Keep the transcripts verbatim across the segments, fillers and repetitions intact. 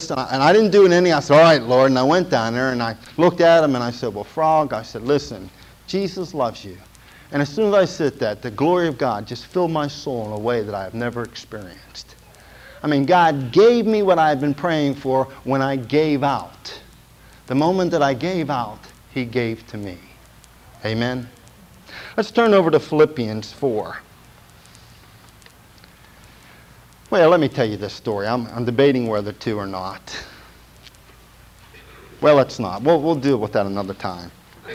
this, and I, and I didn't do it any. I said, all right, Lord, and I went down there, and I looked at him, and I said, well, Frog, I said, listen, Jesus loves you. And as soon as I said that, the glory of God just filled my soul in a way that I have never experienced. I mean, God gave me what I had been praying for when I gave out. The moment that I gave out, He gave to me. Amen? Let's turn over to Philippians four. Well, let me tell you this story. I'm, I'm debating whether to or not. Well, let's not. We'll, we'll deal with that another time.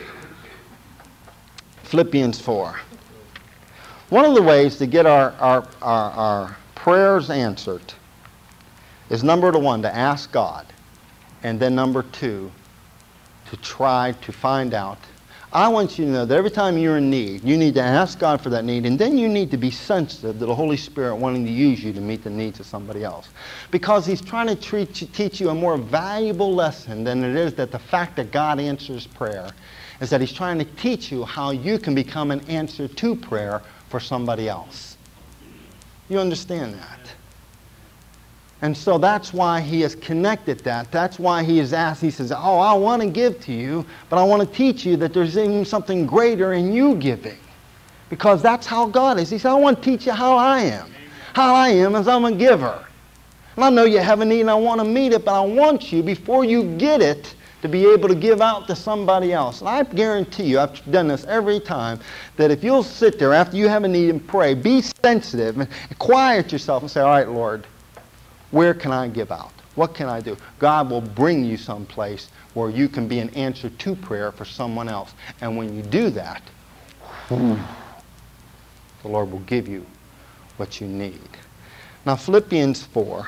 Philippians four. One of the ways to get our, our, our, our prayers answered is number one, to ask God. And then number two, to try to find out. I want you to know that every time you're in need, you need to ask God for that need, and then you need to be sensitive to the Holy Spirit wanting to use you to meet the needs of somebody else. Because He's trying to treat, teach you a more valuable lesson than it is that the fact that God answers prayer is that He's trying to teach you how you can become an answer to prayer for somebody else. You understand that? And so that's why He has connected that. That's why He has asked, He says, oh, I want to give to you, but I want to teach you that there's even something greater in you giving. Because that's how God is. He said, I want to teach you how I am. How I am is I'm a giver. And I know you have a need and I want to meet it, but I want you, before you get it, to be able to give out to somebody else. And I guarantee you, I've done this every time, that if you'll sit there after you have a need and pray, be sensitive and quiet yourself and say, all right, Lord, where can I give out? What can I do? God will bring you someplace where you can be an answer to prayer for someone else. And when you do that, whew, the Lord will give you what you need. Now, Philippians four,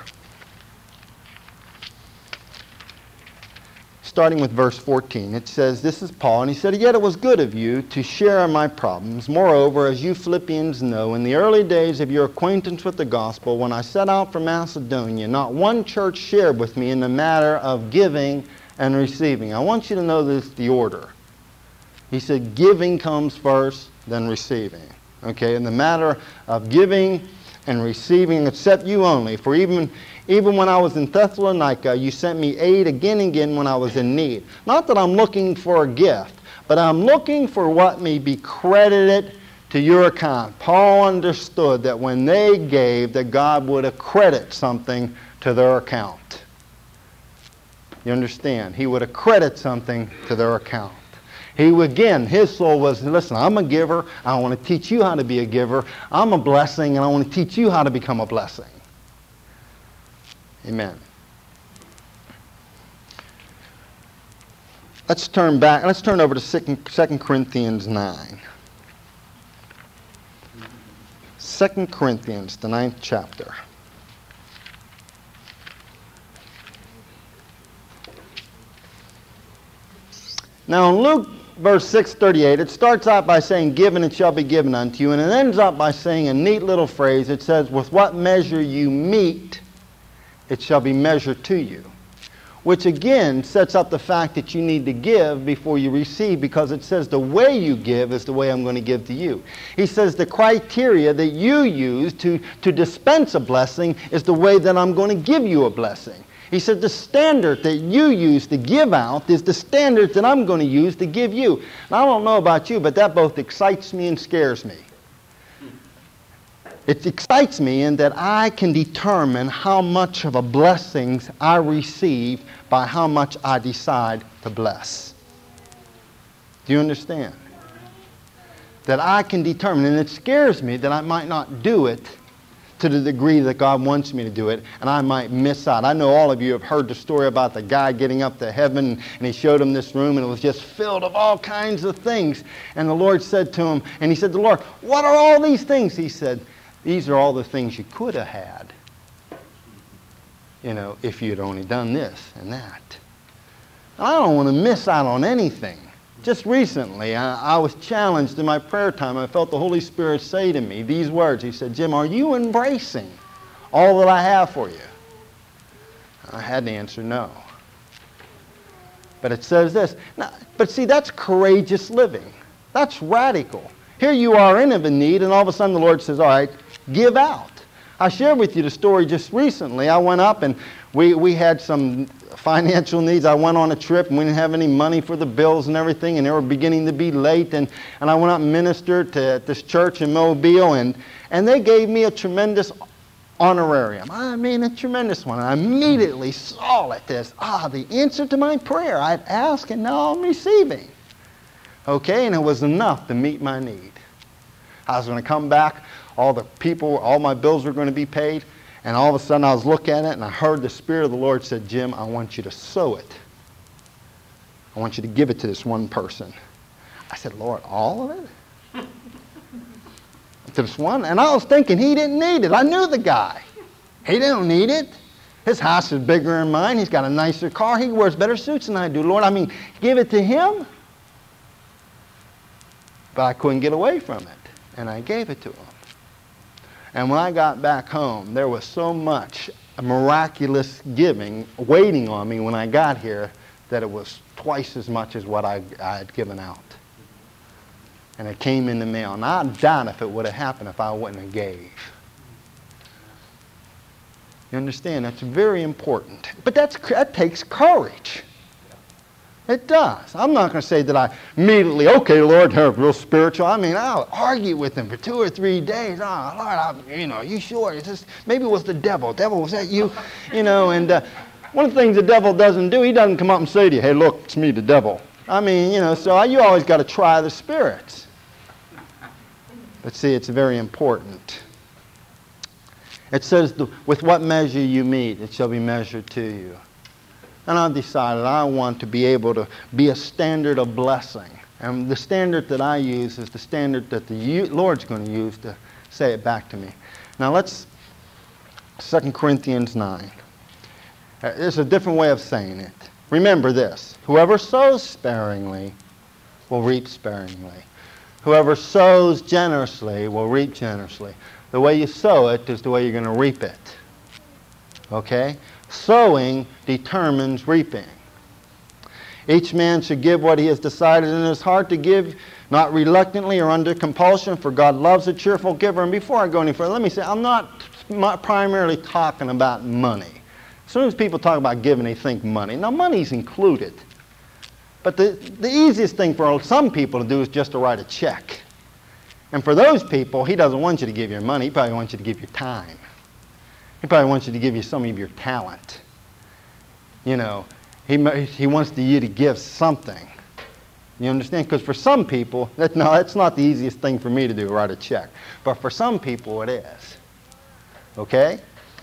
starting with verse fourteen, it says, this is Paul, and he said, yet it was good of you to share in my problems. Moreover, as you Philippians know, in the early days of your acquaintance with the gospel, when I set out for Macedonia, not one church shared with me in the matter of giving and receiving. I want you to know this, the order. He said giving comes first, then receiving. Okay, in the matter of giving and receiving, except you only, for even Even when I was in Thessalonica, you sent me aid again and again when I was in need. Not that I'm looking for a gift, but I'm looking for what may be credited to your account. Paul understood that when they gave, that God would accredit something to their account. You understand? He would accredit something to their account. He, again, his soul was, listen, I'm a giver. I want to teach you how to be a giver. I'm a blessing, and I want to teach you how to become a blessing. Amen. Let's turn back. Let's turn over to Second Corinthians nine. Second Corinthians, the ninth chapter. Now in Luke verse six thirty-eight, it starts out by saying, give and it shall be given unto you. And it ends up by saying a neat little phrase. It says, with what measure you meet, it shall be measured to you. Which again sets up the fact that you need to give before you receive, because it says the way you give is the way I'm going to give to you. He says the criteria that you use to, to dispense a blessing is the way that I'm going to give you a blessing. He said the standard that you use to give out is the standard that I'm going to use to give you. Now, I don't know about you, but that both excites me and scares me. It excites me in that I can determine how much of a blessing I receive by how much I decide to bless. Do you understand? That I can determine, and it scares me that I might not do it to the degree that God wants me to do it, and I might miss out. I know all of you have heard the story about the guy getting up to heaven, and he showed him this room, and it was just filled of all kinds of things. And the Lord said to him, and he said to the Lord, what are all these things? He said, these are all the things you could have had, you know, if you'd only done this and that. I don't want to miss out on anything. Just recently, I, I was challenged in my prayer time. I felt the Holy Spirit say to me these words. He said, Jim, are you embracing all that I have for you? I had to answer no. But it says this. Now, but see, that's courageous living. That's radical. Here you are in a need, and all of a sudden the Lord says, all right, give out. I shared with you the story just recently. I went up and we, we had some financial needs. I went on a trip and we didn't have any money for the bills and everything, and they were beginning to be late. And, and I went out and ministered to at this church in Mobile, and, and they gave me a tremendous honorarium. I mean, a tremendous one. And I immediately saw it as, ah, the answer to my prayer. I'd asked and now I'm receiving. Okay, and it was enough to meet my need. I was going to come back, all the people, all my bills were going to be paid, and all of a sudden I was looking at it and I heard the Spirit of the Lord said, Jim, I want you to sow it. I want you to give it to this one person. I said, Lord, all of it? To this one? And I was thinking he didn't need it. I knew the guy. He didn't need it. His house is bigger than mine. He's got a nicer car. He wears better suits than I do. Lord, I mean, give it to him? But I couldn't get away from it. And I gave it to him. And when I got back home, there was so much miraculous giving waiting on me when I got here that it was twice as much as what I, I had given out. And it came in the mail. And I doubt if it would have happened if I wouldn't have gave. You understand? That's very important. But that's, that takes courage. It does. I'm not going to say that I immediately, okay, Lord, you're real spiritual. I mean, I'll argue with him for two or three days. Oh, Lord, I, you know, you sure? It's just, maybe it was the devil. Devil, was that you? You know, and uh, one of the things the devil doesn't do, he doesn't come up and say to you, hey, look, it's me, the devil. I mean, you know, so you always got to try the spirits. But see, it's very important. It says, with what measure you meet, it shall be measured to you. And I've decided I want to be able to be a standard of blessing. And the standard that I use is the standard that the Lord's going to use to say it back to me. Now let's, Second Corinthians nine. There's a different way of saying it. Remember this. Whoever sows sparingly will reap sparingly. Whoever sows generously will reap generously. The way you sow it is the way you're going to reap it. Okay? Sowing determines reaping. Each man should give what he has decided in his heart to give, not reluctantly or under compulsion, for God loves a cheerful giver. And before I go any further, let me say, I'm not primarily talking about money. As soon as people talk about giving, they think money. Now, money's included. But the, the easiest thing for some people to do is just to write a check. And for those people, he doesn't want you to give your money. He probably wants you to give your time. He probably wants you to give you some of your talent. You know, he, he wants you to give something. You understand? Because for some people, that, no, that's not the easiest thing for me to do, write a check. But for some people, it is. Okay?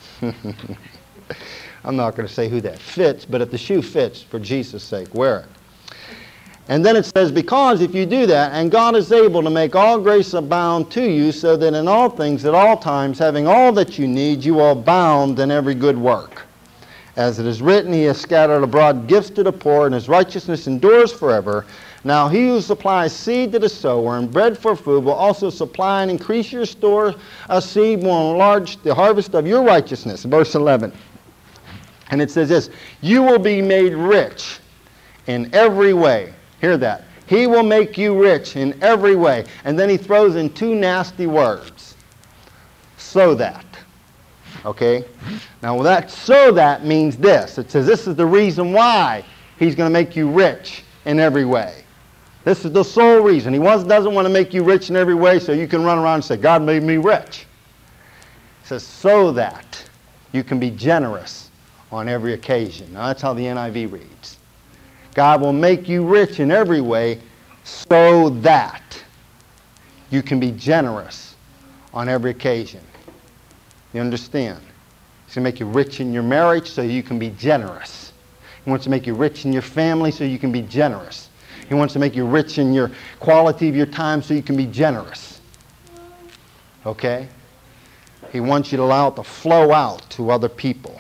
I'm not going to say who that fits, but if the shoe fits, for Jesus' sake, wear it. And then it says, because if you do that, and God is able to make all grace abound to you, so that in all things, at all times, having all that you need, you will abound in every good work. As it is written, he has scattered abroad gifts to the poor, and his righteousness endures forever. Now he who supplies seed to the sower and bread for food will also supply and increase your store of seed, will enlarge the harvest of your righteousness. Verse eleven. And it says this, you will be made rich in every way. Hear that. He will make you rich in every way. And then he throws in two nasty words. So that. Okay? Now that so that means this. It says this is the reason why he's going to make you rich in every way. This is the sole reason. He wants, doesn't want to make you rich in every way so you can run around and say, God made me rich. It says so that you can be generous on every occasion. Now that's how the N I V reads. God will make you rich in every way so that you can be generous on every occasion. You understand? He's going to make you rich in your marriage so you can be generous. He wants to make you rich in your family so you can be generous. He wants to make you rich in your quality of your time so you can be generous. Okay? He wants you to allow it to flow out to other people.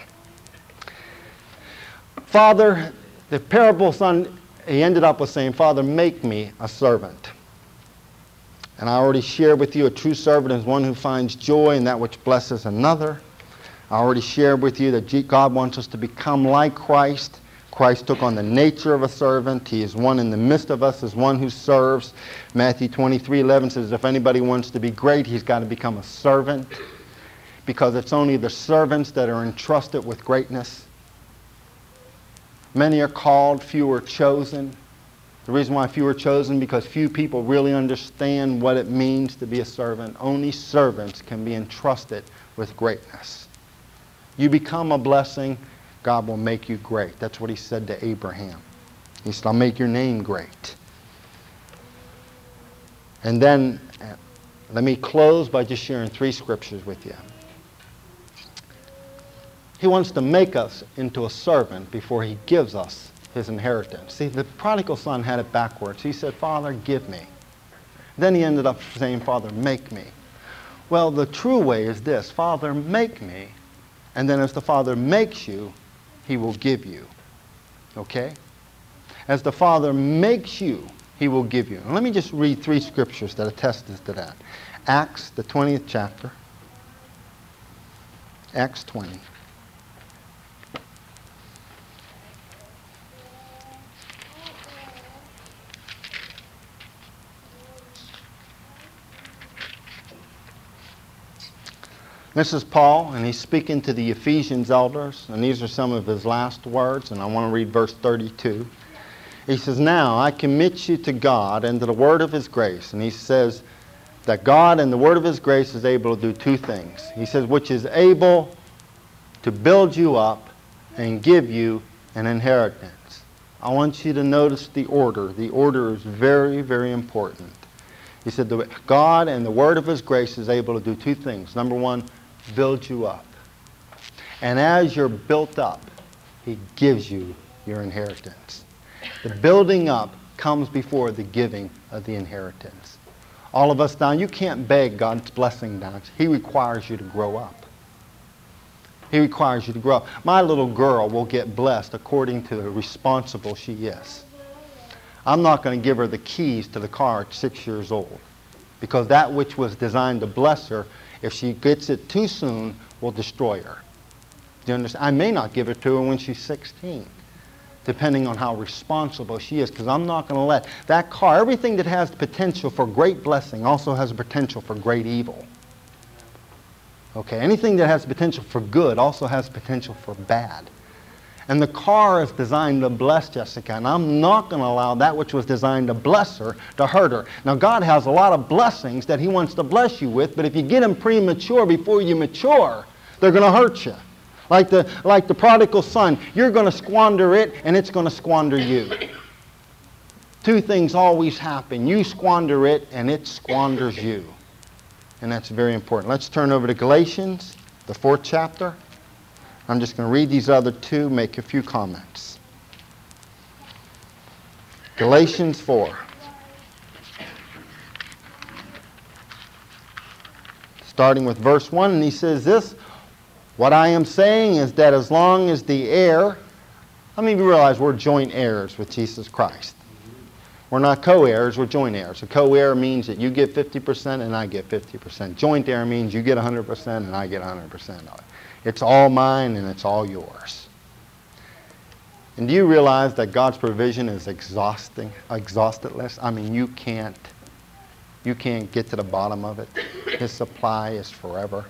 Father, the parable son, he ended up with saying, Father, make me a servant. And I already shared with you a true servant is one who finds joy in that which blesses another. I already shared with you that God wants us to become like Christ. Christ took on the nature of a servant. He is one in the midst of us as one who serves. Matthew twenty-three eleven says if anybody wants to be great, he's got to become a servant. Because it's only the servants that are entrusted with greatness. Many are called, few are chosen. The reason why few are chosen, because few people really understand what it means to be a servant. Only servants can be entrusted with greatness. You become a blessing, God will make you great. That's what he said to Abraham. He said, I'll make your name great. And then, let me close by just sharing three scriptures with you. He wants to make us into a servant before he gives us his inheritance. See, the prodigal son had it backwards. He said, Father, give me. Then he ended up saying, Father, make me. Well, the true way is this. Father, make me. And then as the Father makes you, he will give you. Okay? As the Father makes you, he will give you. And let me just read three scriptures that attest to that. Acts, the twentieth chapter. Acts twenty. This is Paul, and he's speaking to the Ephesians elders, and these are some of his last words, and I want to read verse thirty-two. He says, now I commit you to God and to the word of his grace. And he says that God and the word of his grace is able to do two things. He says, which is able to build you up and give you an inheritance. I want you to notice the order. The order is very, very important. He said, God and the word of his grace is able to do two things. Number one, build you up. And as you're built up, he gives you your inheritance. The building up comes before the giving of the inheritance. All of us now, you can't beg God's blessing down. He requires you to grow up. He requires you to grow up. My little girl will get blessed according to the responsible she is. I'm not going to give her the keys to the car at six years old, because that which was designed to bless her, if she gets it too soon, will destroy her. Do you understand? I may not give it to her when she's sixteen, depending on how responsible she is, because I'm not going to let that car, everything that has potential for great blessing also has potential for great evil. Okay, anything that has potential for good also has potential for bad. And the car is designed to bless Jessica, and I'm not going to allow that which was designed to bless her to hurt her. Now, God has a lot of blessings that he wants to bless you with, but if you get them premature before you mature, they're going to hurt you. Like the, like the prodigal son, you're going to squander it, and it's going to squander you. Two things always happen. You squander it, and it squanders you. And that's very important. Let's turn over to Galatians, the fourth chapter. I'm just going to read these other two, make a few comments. Galatians four. Starting with verse one, and he says this, what I am saying is that as long as the heir, how many of you realize we're joint heirs with Jesus Christ? We're not co-heirs, we're joint heirs. A co-heir means that you get fifty percent and I get fifty percent. Joint heir means you get one hundred percent and I get one hundred percent of it. It's all mine and it's all yours. And do you realize that God's provision is exhausting, exhaustless? I mean, you can't, you can't get to the bottom of it. His supply is forever.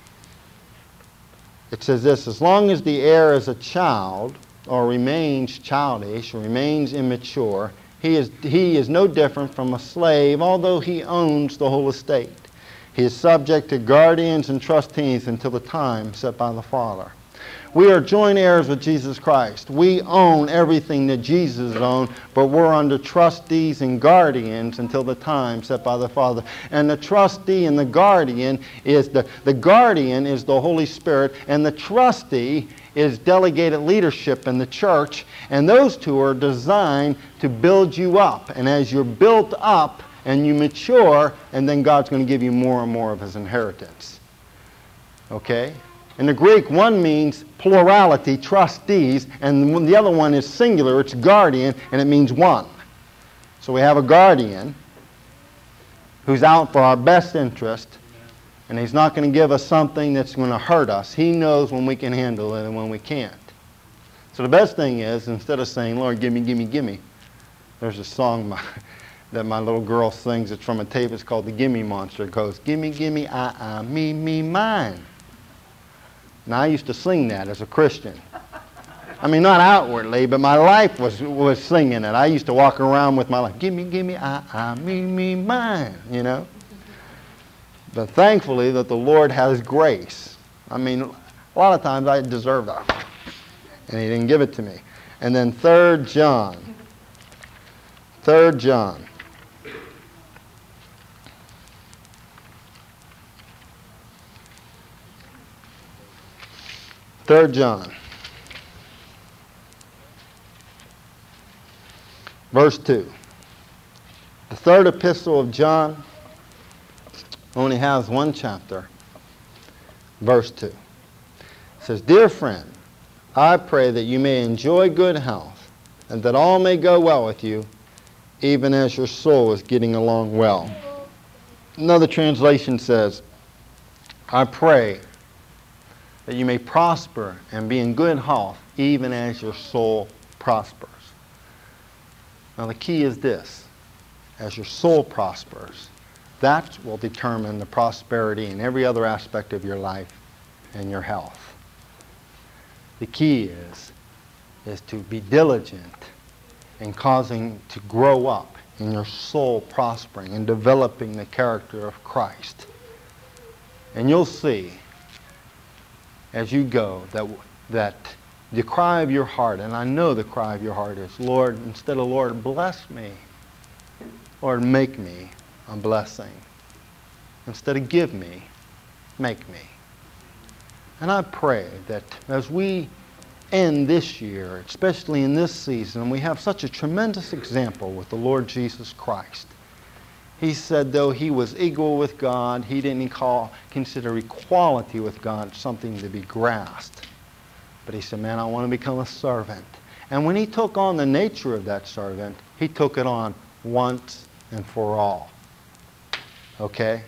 It says this, as long as the heir is a child or remains childish or remains immature, he is, he is no different from a slave, although he owns the whole estate. He is subject to guardians and trustees until the time set by the Father. We are joint heirs with Jesus Christ. We own everything that Jesus owned, but we're under trustees and guardians until the time set by the Father. And the trustee and the guardian is the, the guardian is the Holy Spirit, and the trustee is delegated leadership in the church. And those two are designed to build you up. And as you're built up, and you mature, and then God's going to give you more and more of his inheritance. Okay? In the Greek, one means plurality, trustees, and the other one is singular, it's guardian, and it means one. So we have a guardian who's out for our best interest, and he's not going to give us something that's going to hurt us. He knows when we can handle it and when we can't. So the best thing is, instead of saying, Lord, give me, give me, give me, there's a song by that my little girl sings. It's from a tape. It's called The Gimme Monster. It goes, gimme, gimme, uh-uh, me, me, mine. Now, I used to sing that as a Christian. I mean, not outwardly, but my life was was singing it. I used to walk around with my life, give me, give me, I, I, me, me, mine, you know. But thankfully that the Lord has grace. I mean, a lot of times I deserved that, and He didn't give it to me. And then Third John. Third John. Third John. Verse two. The third epistle of John only has one chapter. Verse two. It says, Dear friend, I pray that you may enjoy good health, and that all may go well with you, even as your soul is getting along well. Another translation says, I pray that you may prosper and be in good health, even as your soul prospers. Now the key is this. As your soul prospers, that will determine the prosperity in every other aspect of your life and your health. The key is, is to be diligent in causing to grow up in your soul prospering and developing the character of Christ. And you'll see as you go that, that the cry of your heart, and I know the cry of your heart is, Lord, instead of Lord, bless me, Lord, make me a blessing. Instead of give me, make me. And I pray that as we end this year, especially in this season, we have such a tremendous example with the Lord Jesus Christ. He said, though he was equal with God, he didn't call, consider equality with God something to be grasped. But he said, man, I want to become a servant. And when he took on the nature of that servant, he took it on once and for all. Okay?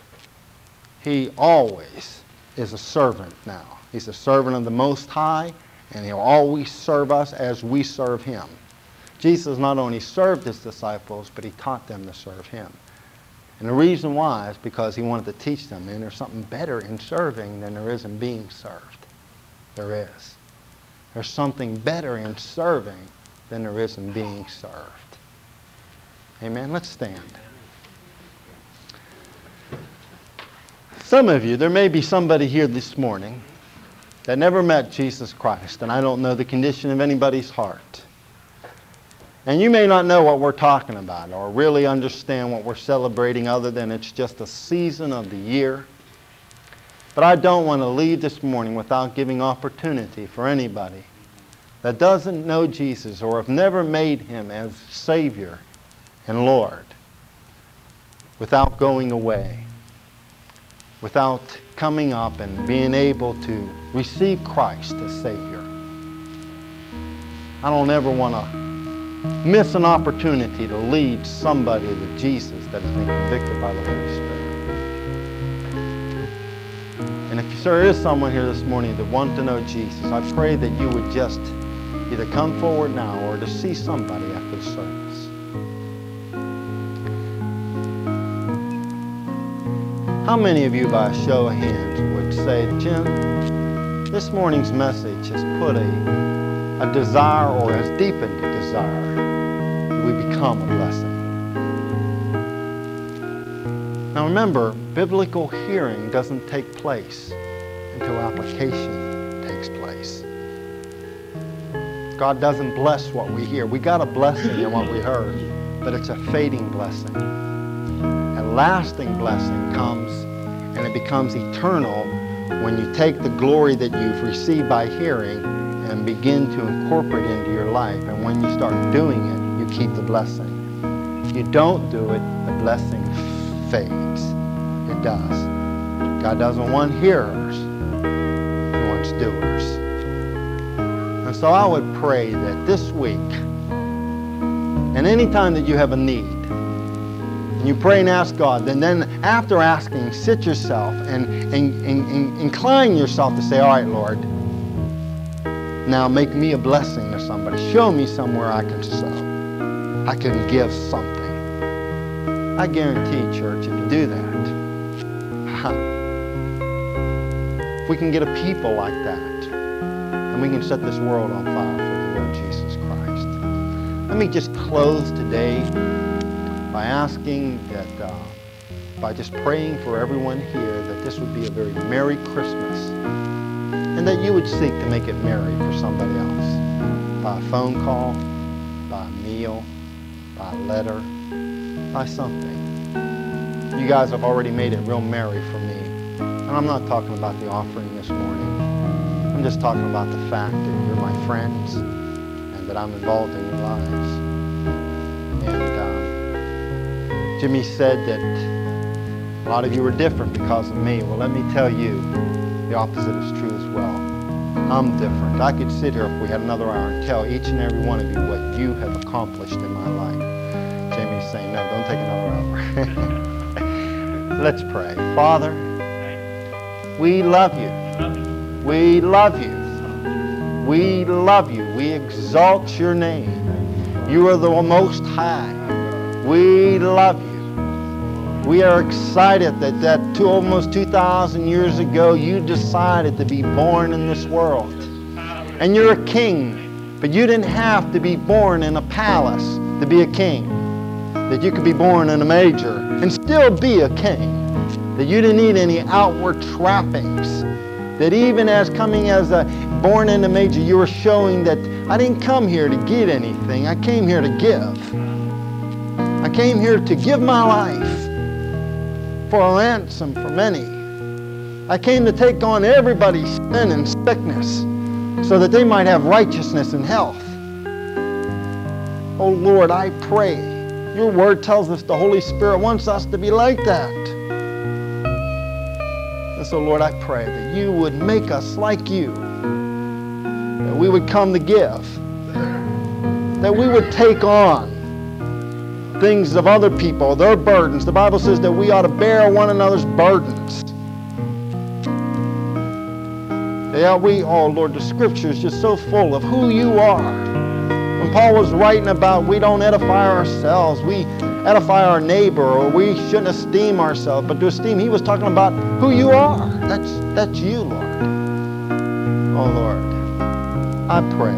He always is a servant now. He's a servant of the Most High, and he'll always serve us as we serve him. Jesus not only served his disciples, but he taught them to serve him. And the reason why is because he wanted to teach them, and there's something better in serving than there is in being served. There is. There's something better in serving than there is in being served. Amen? Let's stand. Some of you, there may be somebody here this morning that never met Jesus Christ, and I don't know the condition of anybody's heart. And you may not know what we're talking about or really understand what we're celebrating other than it's just a season of the year. But I don't want to leave this morning without giving opportunity for anybody that doesn't know Jesus or have never made him as Savior and Lord without going away, without coming up and being able to receive Christ as Savior. I don't ever want to miss an opportunity to lead somebody to Jesus that has been convicted by the Holy Spirit. And if there is someone here this morning that wants to know Jesus, I pray that you would just either come forward now or to see somebody after the service. How many of you, by a show of hands, would say, Jim, this morning's message has put a, a desire or has deepened a desire that we become a blessing? Now remember, biblical hearing doesn't take place until application takes place. God doesn't bless what we hear. We got a blessing in what we heard, but it's a fading blessing. A lasting blessing comes, and it becomes eternal when you take the glory that you've received by hearing and begin to incorporate it into your life. And when you start doing it, you keep the blessing. If you don't do it, the blessing fades. It does. God doesn't want hearers. He wants doers. And so I would pray that this week, and any time that you have a need, and you pray and ask God, and then after asking, sit yourself and, and, and, and incline yourself to say, all right, Lord, now make me a blessing to somebody. Show me somewhere I can sow. I can give something. I guarantee, church, if you do that, if we can get a people like that, the and we can set this world on fire for the Lord Jesus Christ. Let me just close today by asking that, uh, by just praying for everyone here, that this would be a very Merry Christmas, and that you would seek to make it merry for somebody else, by a phone call, by a meal, by a letter, by something. You guys have already made it real merry for me. And I'm not talking about the offering this morning. I'm just talking about the fact that you're my friends and that I'm involved in your lives. And um, Jimmy said that a lot of you are different because of me. Well, let me tell you, the opposite is true as well. I'm different. I could sit here if we had another hour and tell each and every one of you what you have accomplished in my life. Jamie's saying, no, don't take another hour. Let's pray. Father, we love you. We love you. We love you. We exalt your name. You are the Most High. We love you. We are excited that, that two, almost two thousand years ago you decided to be born in this world. And you're a king, but you didn't have to be born in a palace to be a king. That you could be born in a manger and still be a king. That you didn't need any outward trappings. That even as coming as a born in a manger, you were showing that I didn't come here to get anything. I came here to give. I came here to give my life for a ransom for many. I came to take on everybody's sin and sickness so that they might have righteousness and health. Oh Lord, I pray. Your word tells us the Holy Spirit wants us to be like that. And so, Lord, I pray that you would make us like you, that we would come to give, that we would take on things of other people, their burdens. The Bible says that we ought to bear one another's burdens. Yeah, we, oh Lord, the Scripture is just so full of who you are. When Paul was writing about we don't edify ourselves, we edify our neighbor, or we shouldn't esteem ourselves, but to esteem, he was talking about who you are. That's, that's you, Lord. Oh, Lord, I pray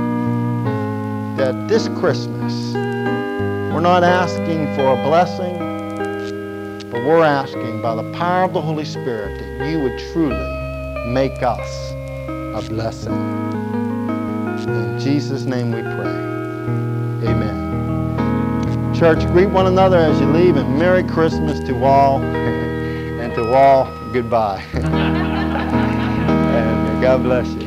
that this Christmas, we're not asking for a blessing, but we're asking by the power of the Holy Spirit that you would truly make us a blessing. In Jesus' name we pray. Amen. Church, greet one another as you leave, and Merry Christmas to all, and to all, goodbye. And God bless you.